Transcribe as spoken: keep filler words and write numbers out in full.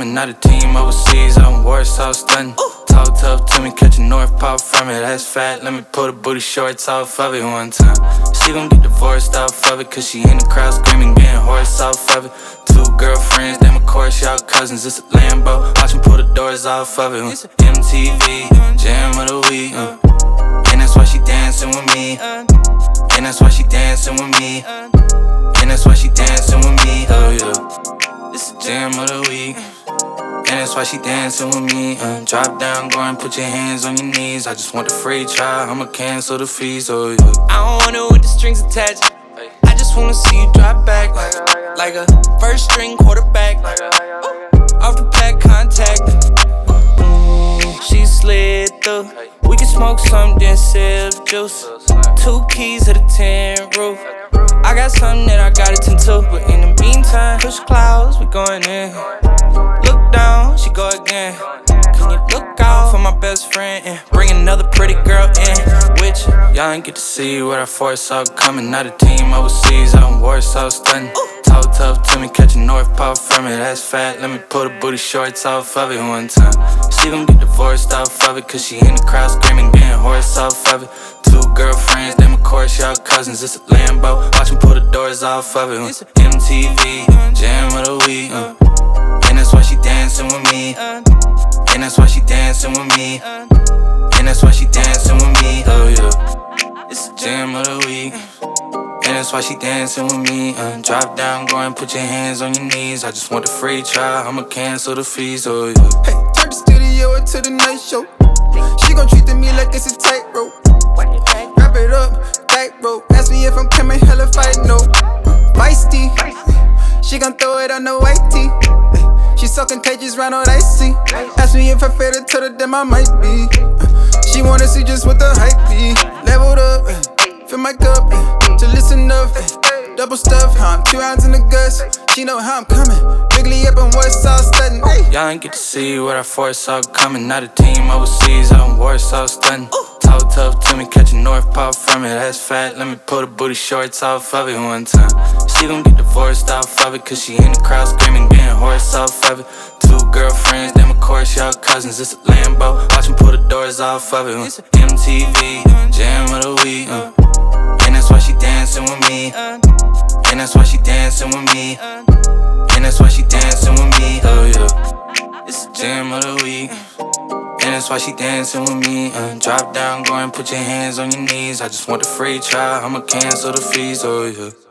coming, not a team overseas. I'm Warsaw stunting. Talk tough to me, catch a north pop from it. That's fat, let me pull the booty shorts off of it one time. She gon' get divorced off of it, cause she in the crowd screaming, getting hoarse off of it. Two girlfriends, damn of course y'all cousins, it's a Lambo. Watch me pull the doors off of it. uh. M T V, jam of the week, uh. And that's why she dancing with me. And that's why she dancing with me. And that's why she dancing with me, oh yeah. This a jam of the week. And that's why she dancing with me. Uh, drop down, go and put your hands on your knees. I just want the free try, I'ma cancel the fees, oh yeah. I don't want it with the strings attached. I just wanna see you drop back like a first string quarterback. Ooh, off the pack contact. Mm, she slid through. We can smoke some, then sip juice. Two keys to the tin roof. I got something that I gotta tend to, but in the meantime, push clouds, we going in. Look down, she go again. Can you look out for my best friend and bring another pretty girl in with you? Y'all ain't get to see what I foresaw coming, not a team overseas. I'm Warsaw stunting. Talk tough to me, catch a north pop from it. That's fat, let me pull the booty shorts off of it one time. She gon' get divorced off of it, cause she in the crowd screaming, getting hoarse off of it. Two girlfriends, damn of course y'all cousins, it's a Lambo. Watch me pull the doors off of it. uh. M T V, jam of the week, uh. And that's why she dancing with me. And that's why she dancing with me. And that's why she dancing with me, oh yeah. It's a jam of the week. And that's why she dancing with me. uh, Drop down, go and put your hands on your knees. I just want the free try, I'ma cancel the fees, oh yeah. Hey, turn the studio into the night show. She gon' treat me like it's a tightrope. Wrap it up, tightrope. Ask me if I'm coming, hell if I know. Feisty, she gon' throw it on the white tee. She so contagious, round on icy. Ask me if I fit her to the dem, I might be. She wanna see just what the hype be. Leveled up, fill my cup, to listen up. Double stuff, huh? I'm two rounds in the guts. She know how I'm coming. Bigly up and Warsaw stunting. Y'all ain't get to see what I foresaw coming, not a team overseas. I'm Warsaw stunting. Talk tough to me, catch a north pop from it. That's fat, let me pull the booty shorts off of it one time. She gon' get divorced off of it, cause she in the crowd screaming, getting hoarse off of it. Two girlfriends, damn of course y'all cousins, it's a Lambo. Watch me pull the doors off of it. uh. M T V, jam of the week, uh. And that's why she dancing with me. And that's why she dancing with me. And that's why she dancing with me, oh yeah. It's a jam of the week. And that's why she dancing with me. uh, Drop down, go and put your hands on your knees. I just want the free try, I'ma cancel the fees, oh yeah.